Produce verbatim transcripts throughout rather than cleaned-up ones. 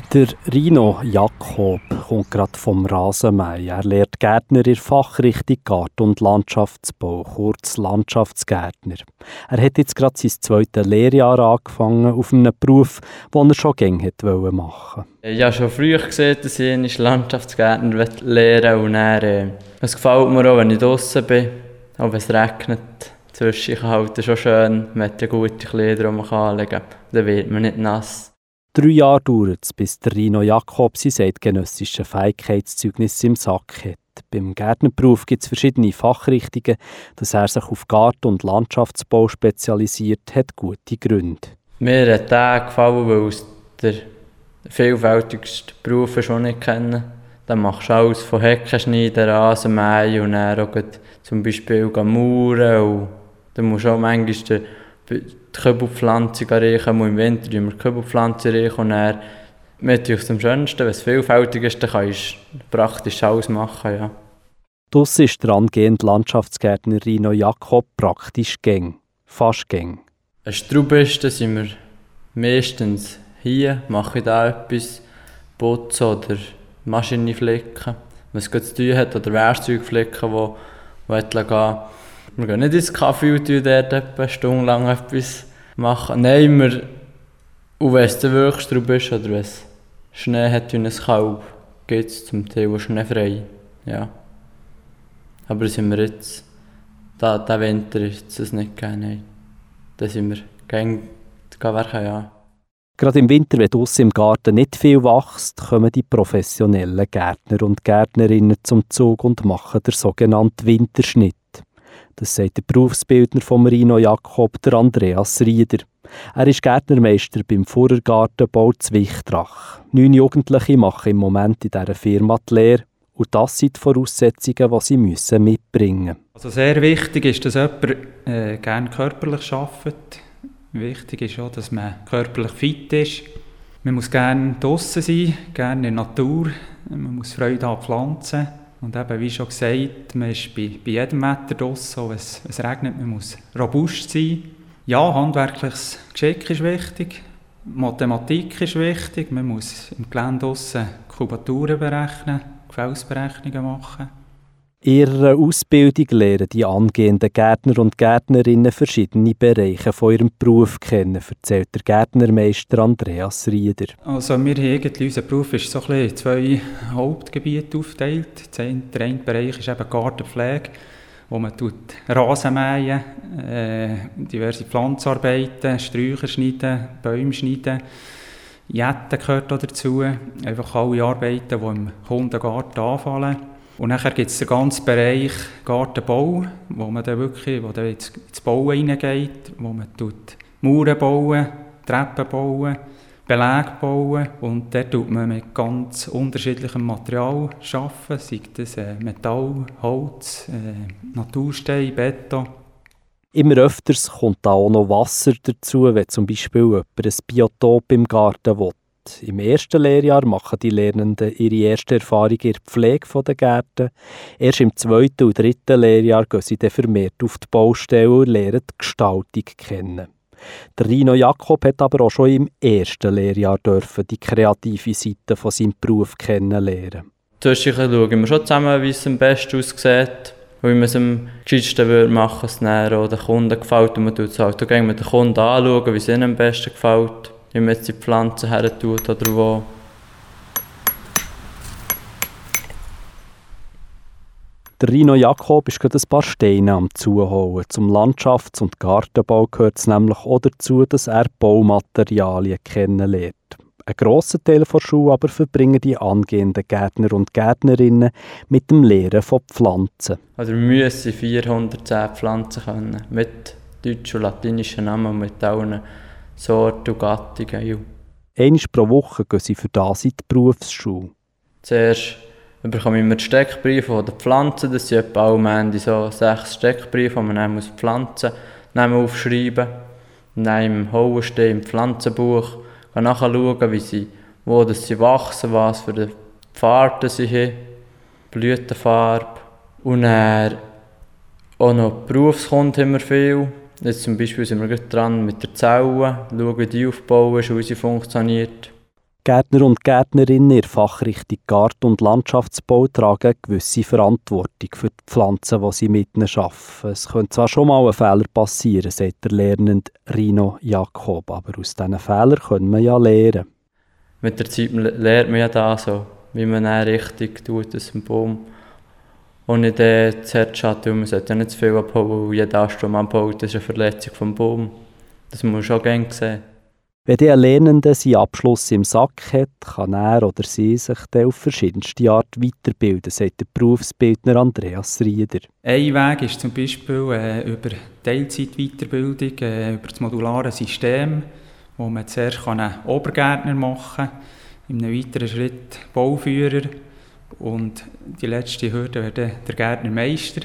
Der Rino Jakob kommt gerade vom Rasenmähen. Er lehrt Gärtner in der Fachrichtung Garten- und Landschaftsbau, kurz Landschaftsgärtner. Er hat jetzt gerade sein zweites Lehrjahr angefangen auf einem Beruf, den er schon gerne machen wollte. Ich habe schon früh gesehen, dass ich Landschaftsgärtner lernen will. Und dann, äh, es gefällt mir auch, wenn ich draußen bin, auch wenn es regnet. Zwischen ich halte es schon schön, man hat ja gute Kleider, die man anlegen kann. Dann wird man nicht nass. Drei Jahre dauert es, bis der Rino Jakob sein eidgenössische Fähigkeitszeugnis im Sack hat. Beim Gärtnerberuf gibt es verschiedene Fachrichtungen. Dass er sich auf Garten- und Landschaftsbau spezialisiert, hat gute Gründe. Mir hat der gefallen, weil es der vielfältigste Beruf ist, den ich kenne. Dann machst du alles von Hecken schneiden, Rasenmähen und dann auch zum Beispiel mauern. Und dann musst du auch manchmal die Kübelpflanzung erreichen, im Winter reichen wir die Kübelpflanzung erreichen und dann mit aus dem Schönsten, wenn es vielfältig ist, dann kannst du praktisch alles machen, ja. Draussen ist der angehende Landschaftsgärtner Rino Jakob praktisch gäng, fast gäng. Ein Straub ist, dann sind wir meistens hier, mache ich da etwas, putzen oder Maschine flicken, wenn es zu tun hat, oder Werkzeug flicken, wo, wo gehen. Wir gehen nicht ins Kaffee und tun dort eine Stunde lang etwas machen. Nein, wir, und wenn es dann wirklich Straub ist oder wenn es Schnee hat wie ein Kalb, geht es zum Teil schneefrei. Ja. Aber sind wir jetzt, da, diesen Winter ist es nicht gegeben, nein. Da sind wir gegen die Werke, ja. Gerade im Winter, wenn draussen im Garten nicht viel wächst, kommen die professionellen Gärtner und Gärtnerinnen zum Zug und machen den sogenannten Winterschnitt. Das sagt der Berufsbildner von Rino Jakob, der Andreas Rieder. Er ist Gärtnermeister beim Vorergartenbau Zwichtrach. Neun Jugendliche machen im Moment in dieser Firma die Lehre. Und das sind die Voraussetzungen, die sie müssen mitbringen müssen. Also sehr wichtig ist, dass jemand äh, gerne körperlich arbeitet. Wichtig ist auch, dass man körperlich fit ist. Man muss gerne draussen sein, gerne in der Natur. Man muss Freude an Pflanzen. Und eben, wie schon gesagt, man ist bei, bei jedem Wetter draussen, auch wenn es, es regnet, man muss robust sein. Ja, handwerkliches Geschick ist wichtig, Mathematik ist wichtig, man muss im Gelände draussen Kubaturen berechnen, Gefällsberechnungen machen. In ihrer Ausbildung lernen die angehenden Gärtner und Gärtnerinnen verschiedene Bereiche von ihrem Beruf kennen, erzählt der Gärtnermeister Andreas Rieder. Also wir haben irgendwie, unser Beruf ist so ein bisschen in zwei Hauptgebiete aufgeteilt. Der eine Bereich ist eben Gartenpflege, wo man tut Rasen mähen, äh, diverse Pflanzarbeiten, Sträucher schneiden, Bäume schneiden. Jetten gehört auch dazu, einfach alle Arbeiten, die im Kundengarten anfallen. Und dann gibt es den ganzen Bereich Gartenbau, wo man dann wirklich wo dann ins, ins Bauen hineingeht, wo man tut Mauern bauen, Treppen bauen, Belege bauen und dort tut man mit ganz unterschiedlichem Material arbeiten, sei das äh, Metall, Holz, äh, Naturstein, Beton. Immer öfters kommt da auch noch Wasser dazu, wenn zum Beispiel jemand ein Biotop im Garten will. Im ersten Lehrjahr machen die Lernenden ihre erste Erfahrung in der Pflege der Gärten. Erst im zweiten und dritten Lehrjahr gehen sie dann vermehrt auf die Baustelle und lernen die Gestaltung kennen. Der Rino Jakob hat aber auch schon im ersten Lehrjahr dürfen die kreative Seite von seinem Beruf kennenlernen. Zwischendurch schauen wir schon zusammen, wie es am besten aussieht, wie man es am gescheitsten machen würde, es dann den Kunden gefällt. Und man schaut es halt auch mit den Kunden anschauen, wie es ihnen am besten gefällt. Wie man jetzt die Pflanzen her tut oder wo. Der Rino Jakob ist gerade ein paar Steine am Zuholen. Zum Landschafts- und Gartenbau gehört es nämlich auch dazu, dass er Baumaterialien kennenlernt. Ein grosser Teil der Schule aber verbringen die angehenden Gärtner und Gärtnerinnen mit dem Lehren von Pflanzen. Also wir müssen vierhundertzehn Pflanzen können, mit deutschen und latinischen Namen und mit allen Sorten und Gattungen. Einmal pro Woche gehen sie für das in die Berufsschule. Zuerst bekomme ich mir die Steckbriefe der Pflanzen. Das sind etwa alle Monate so sechs Steckbriefe, die man dann muss Pflanzen aufschreiben muss. Dann im Hauenstein im Pflanzenbuch nachschauen, wie sie, wo das sie wachsen, was für eine Farbe sie haben, Blütenfarbe. Und dann auch noch Berufskunden haben wir viel. Jetzt zum Beispiel sind wir gerade dran mit der Zelle, schauen, wie die aufbauen, wie sie funktioniert. Gärtner und Gärtnerinnen in der Fachrichtung Garten- und Landschaftsbau tragen eine gewisse Verantwortung für die Pflanzen, die sie mit ihnen arbeiten. Es könnte zwar schon mal ein Fehler passieren, sagt der Lernende Rino Jakob, aber aus diesen Fehlern können wir ja lernen. Mit der Zeit lernt man ja das so, wie man dann richtig tut aus dem Baum. Und nicht äh, zu hart schadet, weil man sollte ja nicht zu viel abhauen, weil jeder Ast, den man abhaut, ist eine Verletzung vom Baum. Das muss man schon gerne sehen. Wenn der Lernende seinen Abschluss im Sack hat, kann er oder sie sich dann auf verschiedenste Art weiterbilden, sagt der Berufsbildner Andreas Rieder. Ein Weg ist zum Beispiel äh, über Teilzeitweiterbildung, äh, über das modulare System, wo man zuerst einen Obergärtner machen kann, in einem weiteren Schritt Bauführer und die letzte Hürde wäre dann der Gärtnermeister.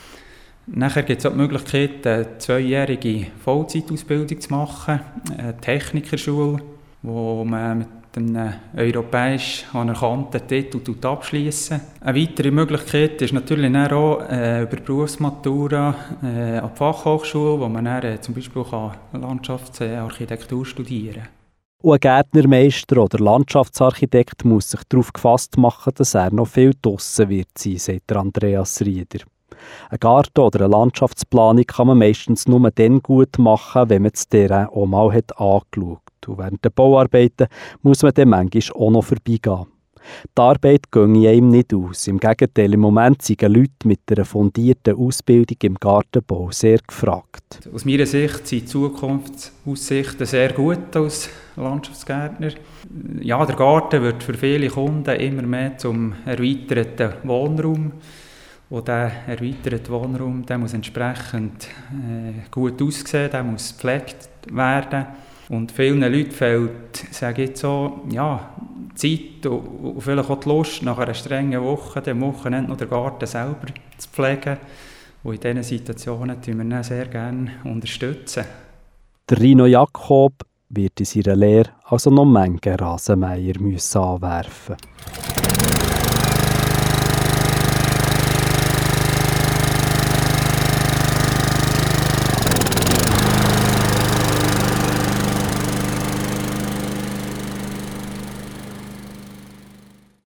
Nachher gibt es auch die Möglichkeit, eine zweijährige Vollzeitausbildung zu machen, eine Technikerschule, wo man mit einem europäisch anerkannten Titel abschliessen. Eine weitere Möglichkeit ist natürlich auch äh, über Berufsmatura äh, an die Fachhochschule, wo man dann, äh, zum Beispiel auch Landschaftsarchitektur studieren kann. Und ein Gärtnermeister oder Landschaftsarchitekt muss sich darauf gefasst machen, dass er noch viel draussen wird sein, sagt Andreas Rieder. Ein Garten oder eine Landschaftsplanung kann man meistens nur dann gut machen, wenn man das Terrain auch mal hat angeschaut hat. Und während der Bauarbeiten muss man dann manchmal auch noch vorbeigehen. Die Arbeit gehe ihm nicht aus. Im Gegenteil, im Moment sind Leute mit einer fundierten Ausbildung im Gartenbau sehr gefragt. Aus meiner Sicht sind die Zukunftsaussichten sehr gut als Landschaftsgärtner. Ja, der Garten wird für viele Kunden immer mehr zum erweiterten Wohnraum. Und dieser erweiterte Wohnraum der muss entsprechend äh, gut aussehen, der muss gepflegt werden. Und vielen Leuten fehlt, sage ich jetzt so, ja, Zeit und vielleicht auch die Lust, nach einer strengen Woche, am Wochenende noch den Garten selber zu pflegen. Und in diesen Situationen tun wir ihn sehr gerne unterstützen. Der Rino Jakob wird in seiner Lehre also noch Menge Rasenmäher anwerfen müssen.